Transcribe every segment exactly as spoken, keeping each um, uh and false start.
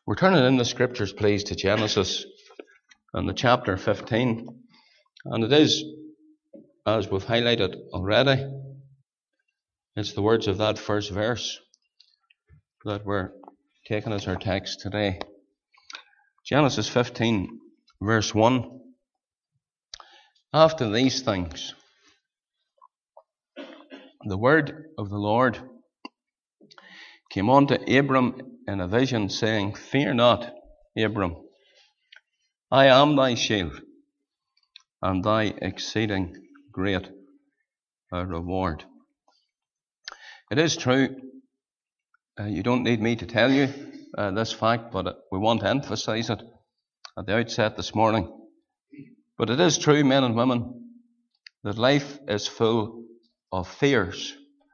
We're turning in the scriptures, please, to Genesis and the chapter fifteen. And it is, as we've highlighted already, it's the words of that first verse that we're taking as our text today. Genesis fifteen, verse one. After these things, the word of the Lord came unto Abram in a vision, saying, Fear not, Abram, I am thy shield, and thy exceeding great uh, reward. It is true, uh, you don't need me to tell you uh, this fact, but uh, we want to emphasize it at the outset this morning. But it is true, men and women, that life is full of fears.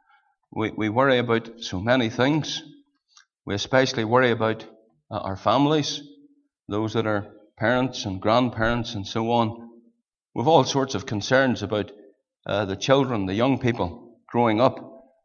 We, we worry about so many things. We especially worry about uh, our families, those that are parents and grandparents and so on. We've all sorts of concerns about uh, the children, the young people growing up,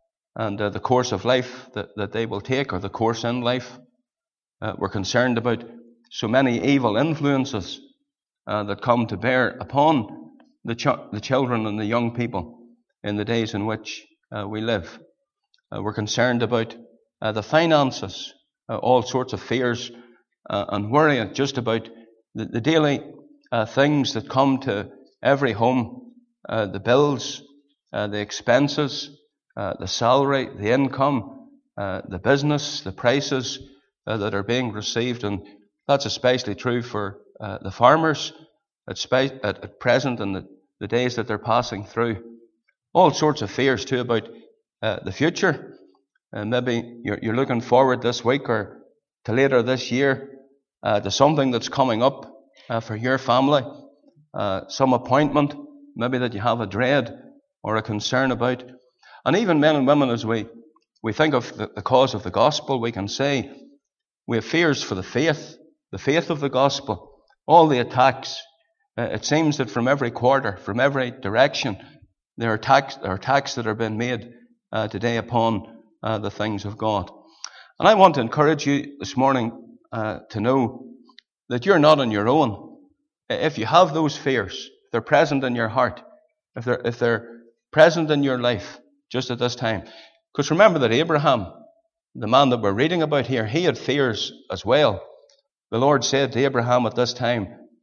and uh, the course of life that, that they will take, or the course in life. Uh, we're concerned about so many evil influences uh, that come to bear upon the, ch- the children and the young people in the days in which uh, we live. Uh, we're concerned about uh, the finances, uh, all sorts of fears uh, and worry just about the, the daily uh, things that come to every home, uh, the bills, uh, the expenses, uh, the salary, the income, uh, the business, the prices uh, that are being received. And that's especially true for uh, the farmers at, spe- at, at present and the, the days that they're passing through. All sorts of fears too about uh, the future. And maybe you're, you're looking forward this week or to later this year uh, to something that's coming up uh, for your family, uh, some appointment, maybe that you have a dread or a concern about. And even men and women, as we, we think of the, the cause of the gospel, we can say we have fears for the faith, the faith of the gospel, all the attacks. Uh, it seems that from every quarter, from every direction, there are attacks, there are attacks that are being made uh, today upon Uh, the things of God. And I want to encourage you this morning uh, to know that you're not on your own. If you have those fears, if they're present in your heart, if they're, if they're present in your life just at this time. Because remember that Abraham, the man that we're reading about here, he had fears as well. The Lord said to Abraham at this time,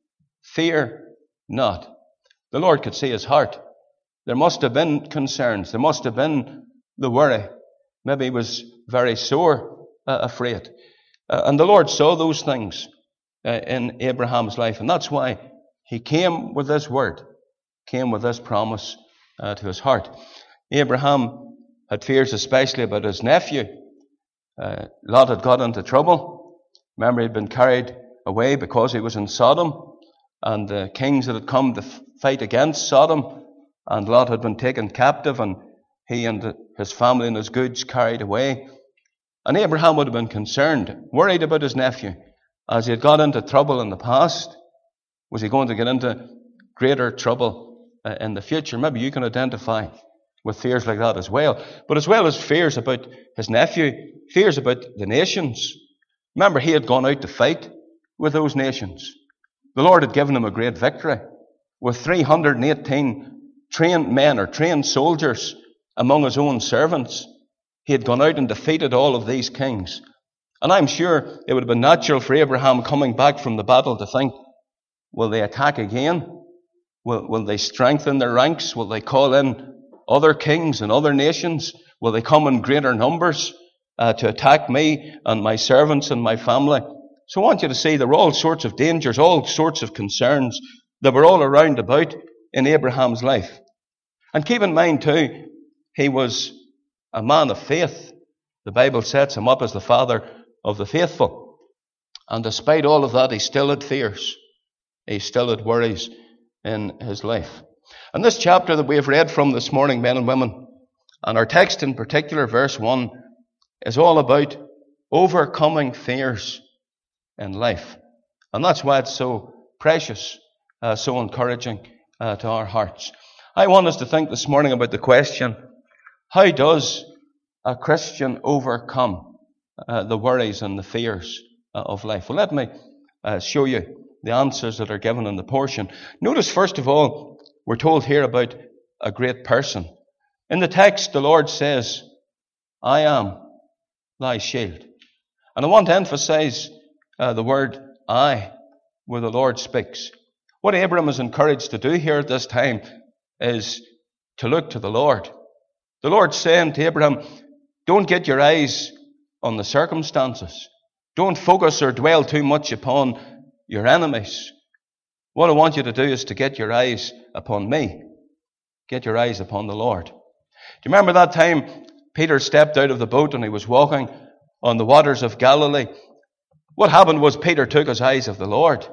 Fear not. The Lord could see his heart. There must have been concerns. There must have been the worry. Maybe he was very sore uh, afraid. Uh, and the Lord saw those things uh, in Abraham's life. And that's why he came with this word, came with this promise uh, to his heart. Abraham had fears especially about his nephew. Uh, Lot had got into trouble. Remember, he'd been carried away because he was in Sodom. And the kings that had come to f- fight against Sodom. And Lot had been taken captive, and he and his family and his goods carried away. And Abraham would have been concerned, worried about his nephew. As he had got into trouble in the past, was he going to get into greater trouble uh, in the future? Maybe you can identify with fears like that as well. But as well as fears about his nephew, fears about the nations. Remember, he had gone out to fight with those nations. The Lord had given him a great victory with three hundred eighteen trained men or trained soldiers among his own servants. He had gone out and defeated all of these kings. And I'm sure it would have been natural for Abraham coming back from the battle to think, will they attack again? Will, will they strengthen their ranks? Will they call in other kings and other nations? Will they come in greater numbers uh, to attack me and my servants and my family? So I want you to see there were all sorts of dangers, all sorts of concerns that were all around about in Abraham's life. And keep in mind too, he was a man of faith. The Bible sets him up as the father of the faithful. And despite all of that, he still had fears. He still had worries in his life. And this chapter that we have read from this morning, men and women, and our text in particular, verse one, is all about overcoming fears in life. And that's why it's so precious, uh, so encouraging uh, to our hearts. I want us to think this morning about the question, how does a Christian overcome uh, the worries and the fears uh, of life. Well, let me uh, show you the answers that are given in the portion. Notice, first of all, we're told here about a great person. In the text, the Lord says, I am thy shield. And I want to emphasize uh, the word I, where the Lord speaks. What Abram is encouraged to do here at this time is to look to the Lord. The Lord's saying to Abraham, don't get your eyes on the circumstances. Don't focus or dwell too much upon your enemies. What I want you to do is to get your eyes upon me. Get your eyes upon the Lord. Do you remember that time Peter stepped out of the boat and he was walking on the waters of Galilee? What happened was Peter took his eyes off the Lord.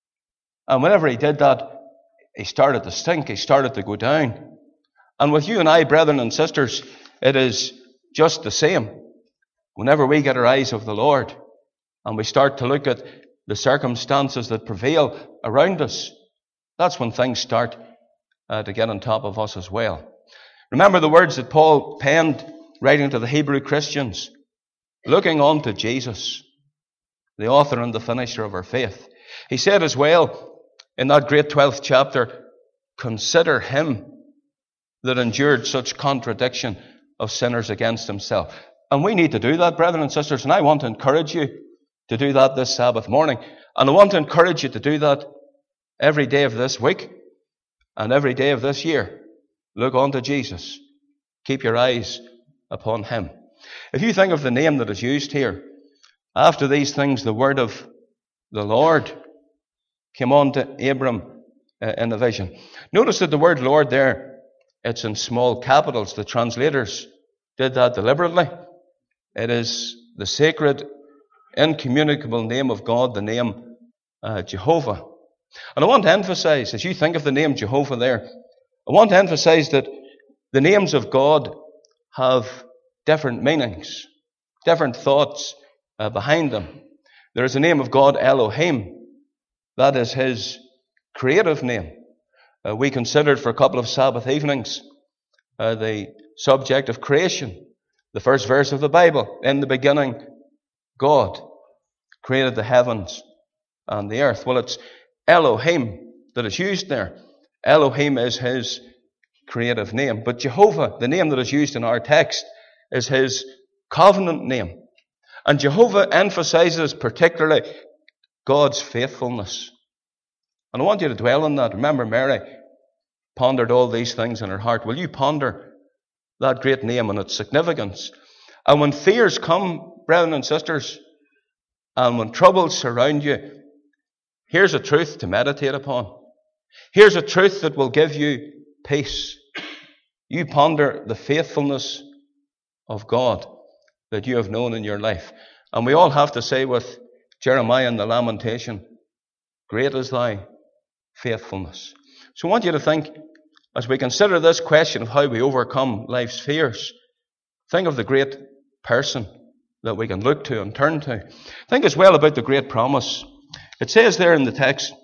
And whenever he did that, he started to sink. He started to go down. And with you and I, brethren and sisters, it is just the same. Whenever we get our eyes off the Lord and we start to look at the circumstances that prevail around us, that's when things start uh, to get on top of us as well. Remember the words that Paul penned writing to the Hebrew Christians, looking on to Jesus, the author and the finisher of our faith. He said as well in that great twelfth chapter, consider him that endured such contradiction of sinners against himself. And we need to do that, brethren and sisters, and I want to encourage you to do that this Sabbath morning. And I want to encourage you to do that every day of this week and every day of this year. Look on to Jesus. Keep your eyes upon him. If you think of the name that is used here, after these things, the word of the Lord came on to Abram uh, in a vision. Notice that the word Lord there, it's in small capitals. The translators did that deliberately. It is the sacred, incommunicable name of God, the name uh, Jehovah. And I want to emphasize, as you think of the name Jehovah there, I want to emphasize that the names of God have different meanings, different thoughts uh, behind them. There is the name of God, Elohim. That is his creative name. Uh, we considered for a couple of Sabbath evenings uh, the subject of creation. The first verse of the Bible, in the beginning, God created the heavens and the earth. Well, it's Elohim that is used there. Elohim is his creative name. But Jehovah, the name that is used in our text, is his covenant name. And Jehovah emphasizes particularly God's faithfulness. And I want you to dwell on that. Remember, Mary pondered all these things in her heart. Will you ponder that great name and its significance? And when fears come, brethren and sisters, and when troubles surround you, here's a truth to meditate upon. Here's a truth that will give you peace. You ponder the faithfulness of God that you have known in your life. And we all have to say with Jeremiah in the Lamentation, great is thy faithfulness. So I want you to think, as we consider this question of how we overcome life's fears, think of the great person that we can look to and turn to. Think as well about the great promise. It says there in the text,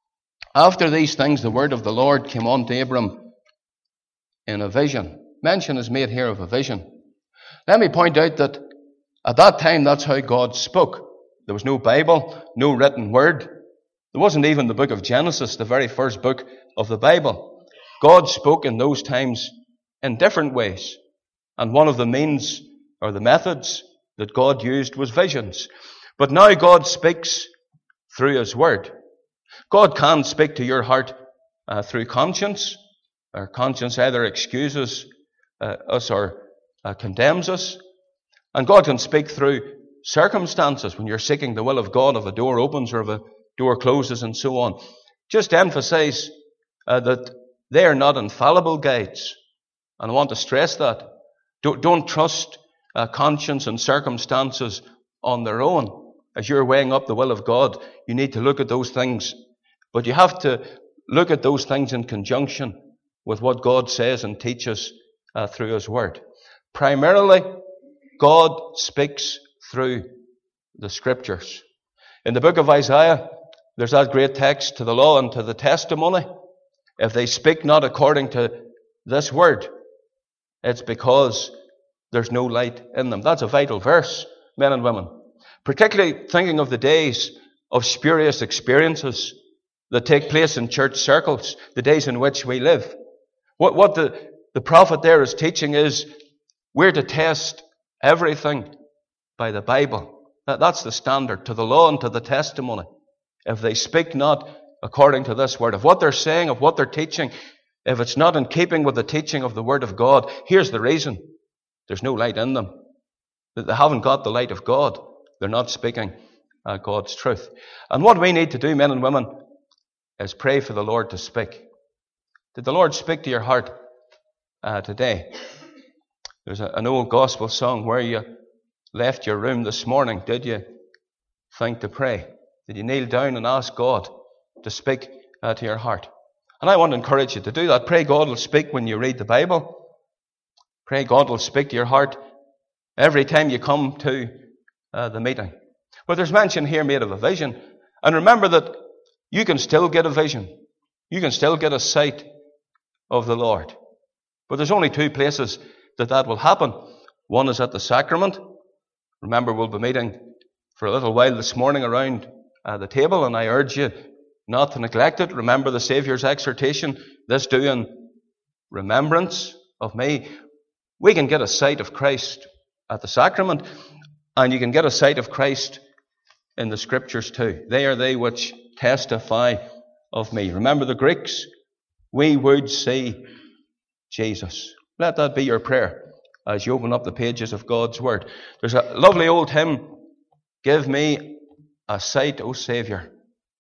after these things the word of the Lord came on to Abram in a vision. Mention is made here of a vision. Let me point out that at that time that's how God spoke. There was no Bible, no written word. There wasn't even the book of Genesis, the very first book of the Bible. God spoke in those times in different ways. And one of the means or the methods that God used was visions. But now God speaks through his word. God can speak to your heart uh, through conscience. Our conscience either excuses uh, us or uh, condemns us. And God can speak through circumstances when you're seeking the will of God, if a door opens or if a door closes and so on. Just emphasize uh, that they are not infallible guides. And I want to stress that. Don't, don't trust uh, conscience and circumstances on their own. As you're weighing up the will of God, you need to look at those things. But you have to look at those things in conjunction with what God says and teaches uh, through his word. Primarily, God speaks through the scriptures. In the book of Isaiah, there's that great text, to the law and to the testimony. If they speak not according to this word, it's because there's no light in them. That's a vital verse, men and women. Particularly thinking of the days of spurious experiences that take place in church circles, the days in which we live. What, what the, the prophet there is teaching is we're to test everything by the Bible. That, that's the standard, to the law and to the testimony. If they speak not according to this word, of what they're saying, of what they're teaching, if it's not in keeping with the teaching of the word of God, here's the reason. There's no light in them. They haven't got the light of God. They're not speaking uh, God's truth. And what we need to do, men and women, is pray for the Lord to speak. Did the Lord speak to your heart uh, today? There's a, an old gospel song, where you left your room this morning, did you think to pray? Did you kneel down and ask God to speak uh, to your heart? And I want to encourage you to do that. Pray God will speak when you read the Bible. Pray God will speak to your heart every time you come to uh, the meeting. But there's mention here made of a vision. And remember that you can still get a vision. You can still get a sight of the Lord. But there's only two places that that will happen. One is at the sacrament. Remember, we'll be meeting for a little while this morning around uh, the table, and I urge you not to neglect it. Remember the Saviour's exhortation, this do in remembrance of me. We can get a sight of Christ at the sacrament, and you can get a sight of Christ in the Scriptures too. They are they which testify of me. Remember the Greeks? We would see Jesus. Let that be your prayer as you open up the pages of God's Word. There's a lovely old hymn, give me a sight, O Saviour,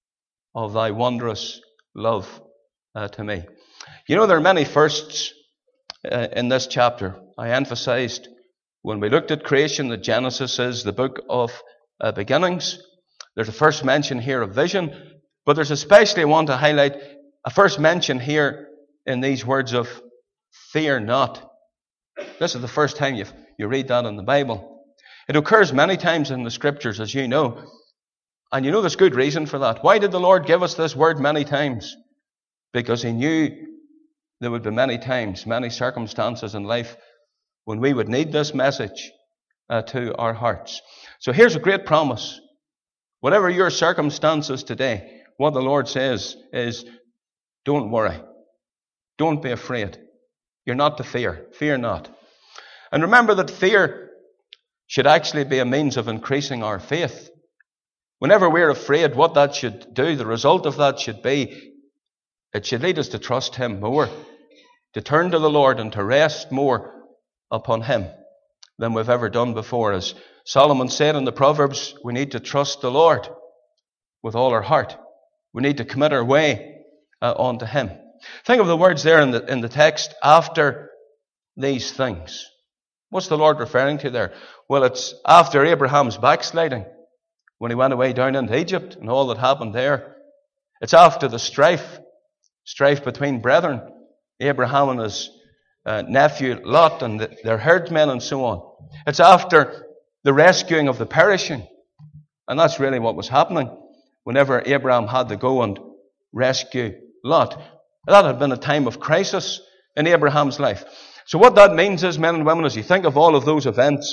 of thy wondrous love uh, to me. You know, there are many firsts uh, in this chapter. I emphasized when we looked at creation that Genesis is the book of uh, beginnings. There's a first mention here of vision, but there's especially one to highlight, a first mention here in these words of fear not. This is the first time you you read that in the Bible. It occurs many times in the Scriptures, as you know, and you know there's good reason for that. Why did the Lord give us this word many times? Because He knew there would be many times, many circumstances in life when we would need this message uh, to our hearts. So here's a great promise. Whatever your circumstances today, what the Lord says is, don't worry. Don't be afraid. You're not to fear. Fear not. And remember that fear should actually be a means of increasing our faith. Whenever we're afraid, what that should do, the result of that should be, it should lead us to trust Him more, to turn to the Lord and to rest more upon Him than we've ever done before. As Solomon said in the Proverbs, we need to trust the Lord with all our heart. We need to commit our way uh, onto Him. Think of the words there in the, in the text, after these things. What's the Lord referring to there? Well, it's after Abraham's backsliding, when he went away down into Egypt and all that happened there. It's after the strife, strife between brethren, Abraham and his uh, nephew Lot and the, their herdsmen and so on. It's after the rescuing of the perishing. And that's really what was happening whenever Abraham had to go and rescue Lot. That had been a time of crisis in Abraham's life. So what that means is, men and women, as you think of all of those events,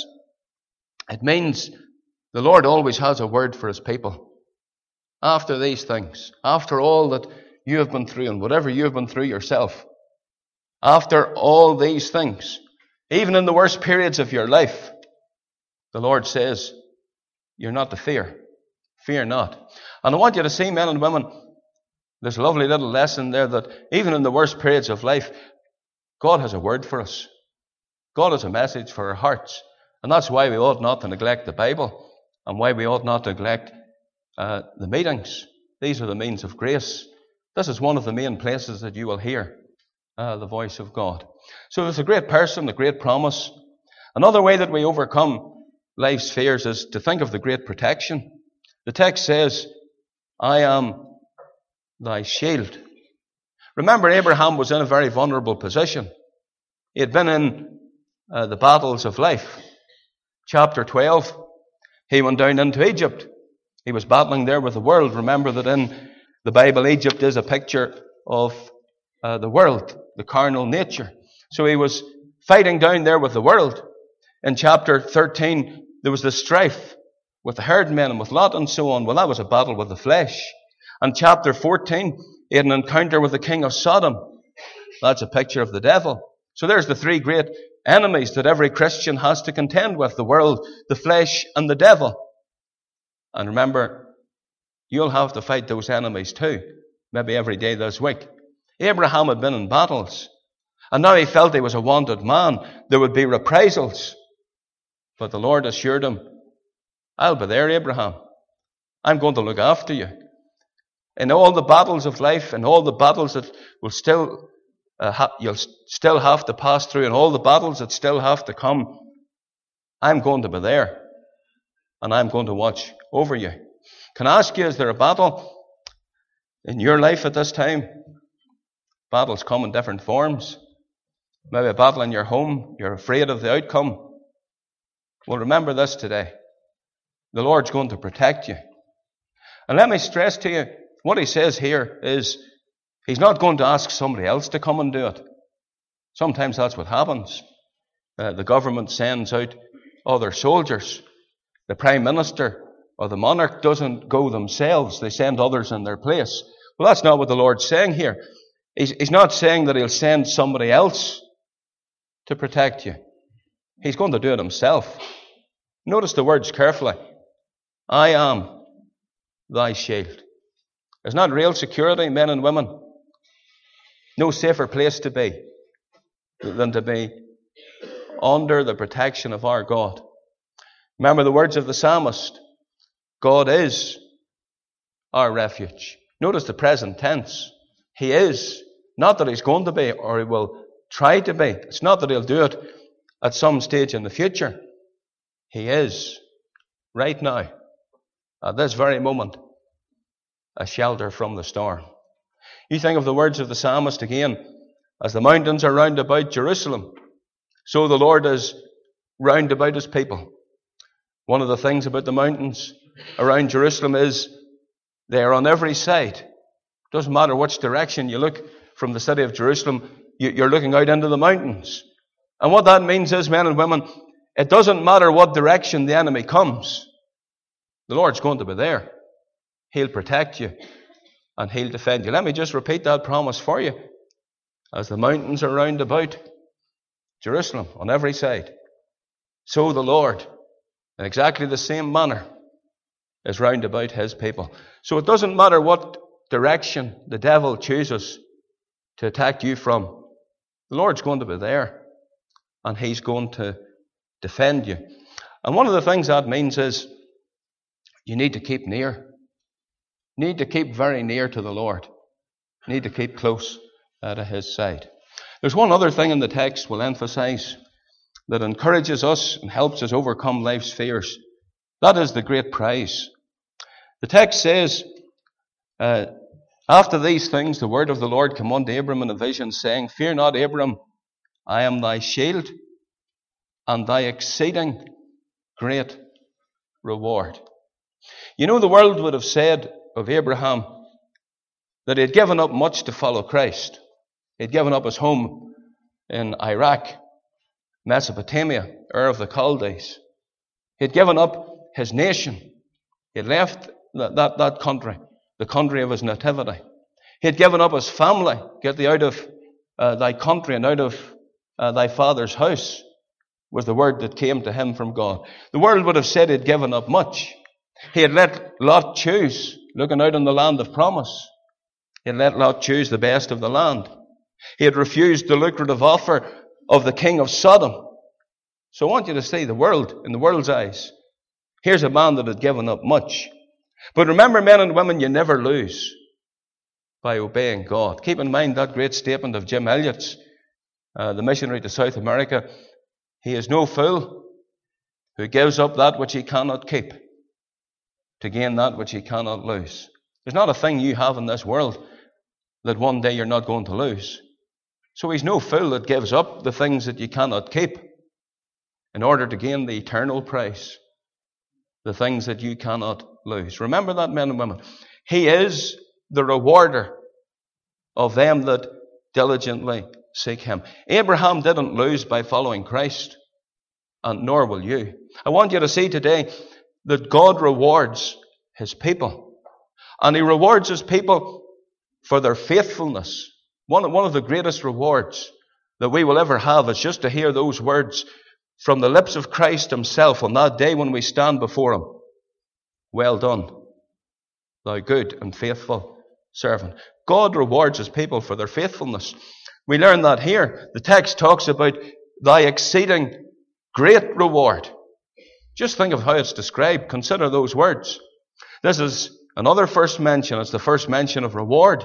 it means the Lord always has a word for His people. After these things, after all that you have been through and whatever you have been through yourself, after all these things, even in the worst periods of your life, the Lord says, you're not to fear. Fear not. And I want you to see, men and women, this lovely little lesson there that even in the worst periods of life, God has a word for us. God has a message for our hearts. And that's why we ought not to neglect the Bible and why we ought not to neglect uh, the meetings. These are the means of grace. This is one of the main places that you will hear uh, the voice of God. So there's a great person, a great promise. Another way that we overcome life's fears is to think of the great protection. The text says, I am thy shield. Remember, Abraham was in a very vulnerable position. He had been in uh, the battles of life. Chapter twelve, he went down into Egypt. He was battling there with the world. Remember that in the Bible, Egypt is a picture of uh, the world, the carnal nature. So he was fighting down there with the world. In chapter thirteen, there was the strife with the herdmen and with Lot and so on. Well, that was a battle with the flesh. And chapter fourteen, he had an encounter with the king of Sodom. That's a picture of the devil. So there's the three great enemies that every Christian has to contend with: the world, the flesh, and the devil. And remember, you'll have to fight those enemies too, maybe every day this week. Abraham had been in battles, and now he felt he was a wanted man. There would be reprisals. But the Lord assured him, I'll be there, Abraham. I'm going to look after you. In all the battles of life, and all the battles that will still uh, ha- you'll still have to pass through, and all the battles that still have to come, I'm going to be there, and I'm going to watch over you. Can I ask you, is there a battle in your life at this time? Battles come in different forms. Maybe a battle in your home. You're afraid of the outcome. Well, remember this today. The Lord's going to protect you. And let me stress to you, what he says here is, he's not going to ask somebody else to come and do it. Sometimes that's what happens. Uh, the government sends out other soldiers. The Prime Minister or the monarch doesn't go themselves. They send others in their place. Well, that's not what the Lord's saying here. He's, he's not saying that he'll send somebody else to protect you. He's going to do it himself. Notice the words carefully. I am thy shield. There's not real security, men and women. No safer place to be than to be under the protection of our God. Remember the words of the psalmist. God is our refuge. Notice the present tense. He is. Not that he's going to be or he will try to be. It's not that he'll do it at some stage in the future. He is, right now, at this very moment, a shelter from the storm. You think of the words of the psalmist again. As the mountains are round about Jerusalem, so the Lord is round about his people. One of the things about the mountains around Jerusalem is they are on every side. It doesn't matter which direction you look from the city of Jerusalem, you're looking out into the mountains. And what that means is, men and women, it doesn't matter what direction the enemy comes. The Lord's going to be there. He'll protect you and he'll defend you. Let me just repeat that promise for you. As the mountains are round about Jerusalem on every side, so the Lord, in exactly the same manner, is round about his people. So it doesn't matter what direction the devil chooses to attack you from. The Lord's going to be there, and he's going to defend you. And one of the things that means is you need to keep near. You need to keep very near to the Lord. You need to keep close uh, to his side. There's one other thing in the text we'll emphasize that encourages us and helps us overcome life's fears. That is the great prize. The text says, uh, after these things, the word of the Lord came unto Abram in a vision, saying, Fear not, Abram, I am thy shield and thy exceeding great reward. You know, the world would have said of Abraham that he had given up much to follow Christ. He had given up his home in Iraq, Mesopotamia, Ur of the Chaldees. He had given up his nation. He had left that, that, that country, the country of his nativity. He had given up his family. Get thee out of uh, thy country and out of uh, thy father's house, was the word that came to him from God. The world would have said he had given up much. He had let Lot choose, looking out on the land of promise. He had let Lot choose the best of the land. He had refused the lucrative offer of the king of Sodom. So I want you to see the world in the world's eyes. Here's a man that had given up much. But remember, men and women, you never lose by obeying God. Keep in mind that great statement of Jim Elliot's, uh, the missionary to South America. He is no fool who gives up that which he cannot keep to gain that which he cannot lose. There's not a thing you have in this world that one day you're not going to lose. So he's no fool that gives up the things that you cannot keep in order to gain the eternal prize, the things that you cannot lose. Remember that, men and women. He is the rewarder of them that diligently seek him. Abraham didn't lose by following Christ, and nor will you. I want you to see today that God rewards his people. And he rewards his people for their faithfulness. One, one of the greatest rewards that we will ever have is just to hear those words from the lips of Christ himself on that day when we stand before him. Well done, thou good and faithful servant. God rewards his people for their faithfulness. We learn that here. The text talks about thy exceeding great reward. Just think of how it's described. Consider those words. This is another first mention. It's the first mention of reward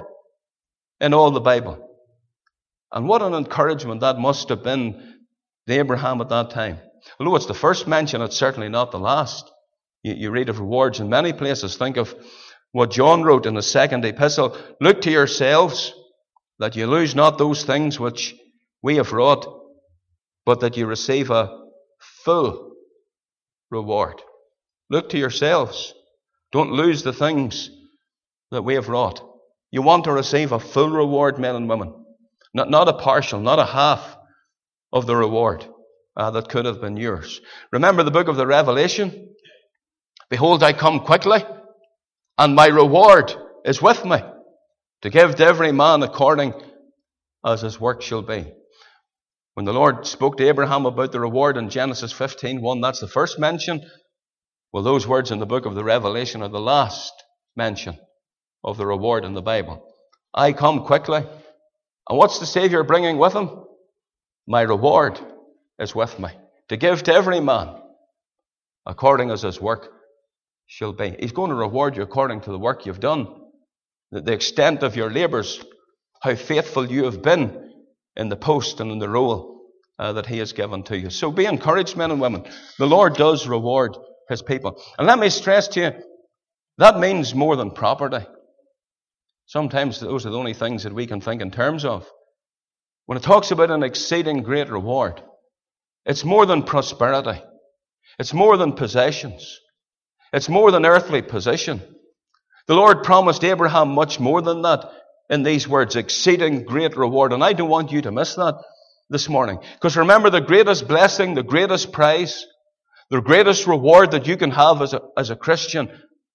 in all the Bible. And what an encouragement that must have been to Abraham at that time. Although it's the first mention, it's certainly not the last. You, you read of rewards in many places. Think of what John wrote in the second epistle. Look to yourselves that you lose not those things which we have wrought, but that you receive a full reward. Look to yourselves. Don't lose the things that we have wrought. You want to receive a full reward, men and women. Not, not a partial, not a half of the reward uh, that could have been yours. Remember the book of the Revelation? Behold, I come quickly, and my reward is with me, to give to every man according as his work shall be. When the Lord spoke to Abraham about the reward in Genesis fifteen one, that's the first mention. Well, those words in the book of the Revelation are the last mention of the reward in the Bible. I come quickly. And what's the Savior bringing with him? My reward is with me, to give to every man according as his work shall be. He's going to reward you according to the work you've done, the extent of your labours, how faithful you have been in the post and in the role uh, that he has given to you. So be encouraged, men and women. The Lord does reward his people. And let me stress to you, that means more than property. Sometimes those are the only things that we can think in terms of. When it talks about an exceeding great reward, it's more than prosperity. It's more than possessions. It's more than earthly position. The Lord promised Abraham much more than that in these words, exceeding great reward. And I don't want you to miss that this morning. Because remember, the greatest blessing, the greatest prize, the greatest reward that you can have as a, as a Christian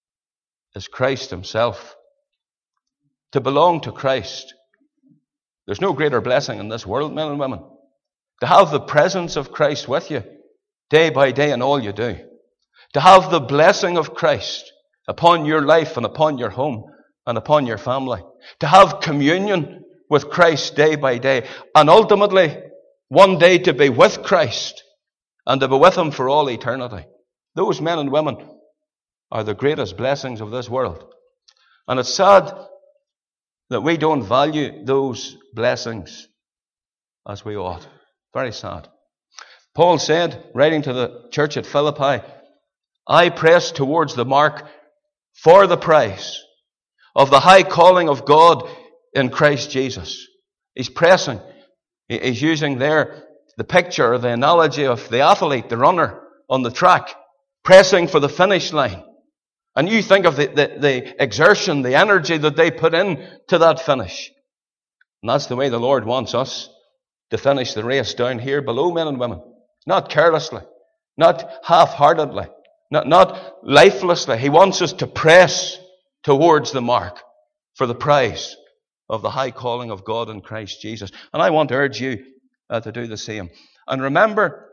is Christ himself. To belong to Christ. There's no greater blessing in this world, men and women. To have the presence of Christ with you day by day in all you do. To have the blessing of Christ upon your life and upon your home and upon your family. To have communion with Christ day by day. And ultimately, one day to be with Christ and to be with him for all eternity. Those men and women are the greatest blessings of this world. And it's sad that we don't value those blessings as we ought. Very sad. Paul said, writing to the church at Philippi, I press towards the mark for the prize of the high calling of God in Christ Jesus. He's pressing. He's using there the picture, or the analogy of the athlete, the runner on the track, pressing for the finish line. And you think of the, the, the exertion, the energy that they put in to that finish. And that's the way the Lord wants us to finish the race down here below, men and women. Not carelessly, not half-heartedly, not, not lifelessly. He wants us to press towards the mark for the prize of the high calling of God in Christ Jesus. And I want to urge you uh, to do the same. And remember,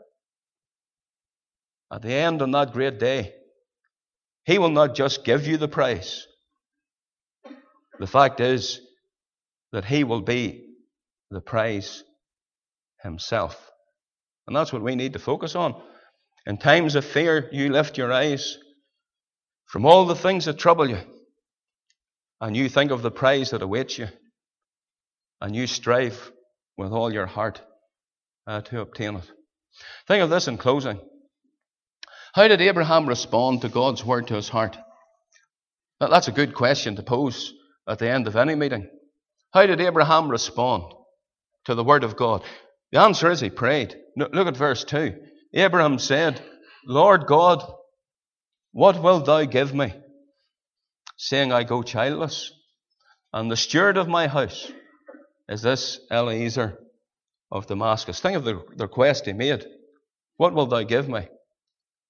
at the end on that great day, he will not just give you the prize. The fact is that he will be the prize himself. And that's what we need to focus on. In times of fear, you lift your eyes from all the things that trouble you, and you think of the prize that awaits you, and you strive with all your heart uh, to obtain it. Think of this in closing. How did Abraham respond to God's word to his heart? Now, that's a good question to pose at the end of any meeting. How did Abraham respond to the word of God? The answer is he prayed. Look at verse two. Abraham said, Lord God, what wilt thou give me, seeing I go childless? And the steward of my house is this Eliezer of Damascus. Think of the, the request he made. What wilt thou give me?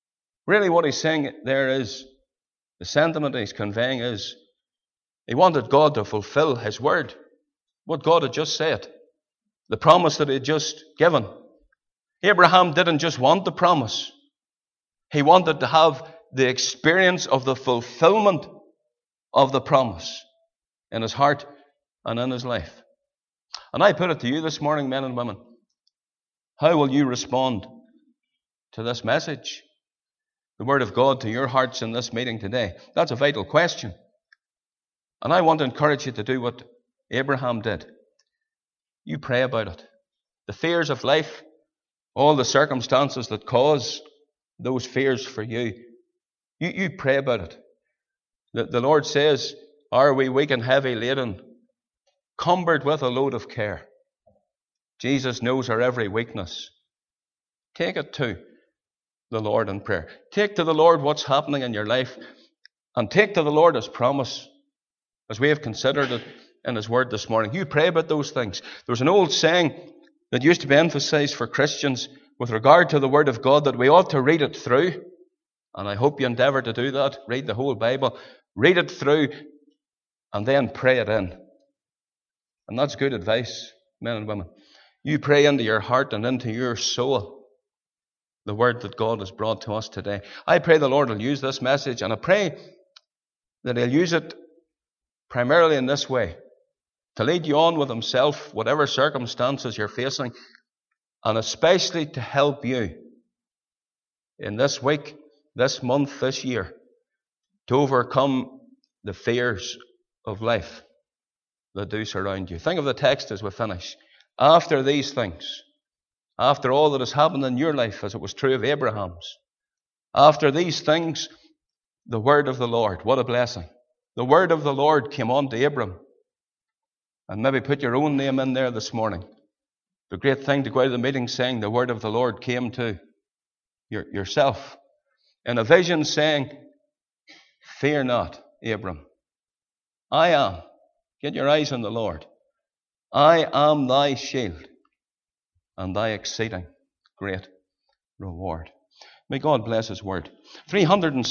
Really what he's saying there is, the sentiment he's conveying is, he wanted God to fulfill his word. What God had just said. The promise that he had just given. Abraham didn't just want the promise. He wanted to have the experience of the fulfillment of the promise in his heart and in his life. And I put it to you this morning, men and women. How will you respond to this message? The word of God to your hearts in this meeting today. That's a vital question. And I want to encourage you to do what Abraham did. You pray about it. The fears of life, all the circumstances that cause those fears for you, you, you pray about it. The, the Lord says, are we weak and heavy laden, cumbered with a load of care? Jesus knows our every weakness. Take it to the Lord in prayer. Take to the Lord what's happening in your life, and take to the Lord his promise, as we have considered it in his word this morning. You pray about those things. There's an old saying that used to be emphasized for Christians with regard to the word of God, that we ought to read it through. And I hope you endeavour to do that. Read the whole Bible. Read it through and then pray it in. And that's good advice, men and women. You pray into your heart and into your soul the word that God has brought to us today. I pray the Lord will use this message, and I pray that he'll use it primarily in this way, to lead you on with himself, whatever circumstances you're facing, and especially to help you in this week, this month, this year, to overcome the fears of life that do surround you. Think of the text as we finish. After these things, after all that has happened in your life, as it was true of Abraham's, after these things, the word of the Lord. What a blessing. The word of the Lord came on to Abram. And maybe put your own name in there this morning. The great thing to go out of the meeting saying the word of the Lord came to your, yourself. In a vision saying, fear not, Abram. I am. Get your eyes on the Lord. I am thy shield and thy exceeding great reward. May God bless his word. three hundred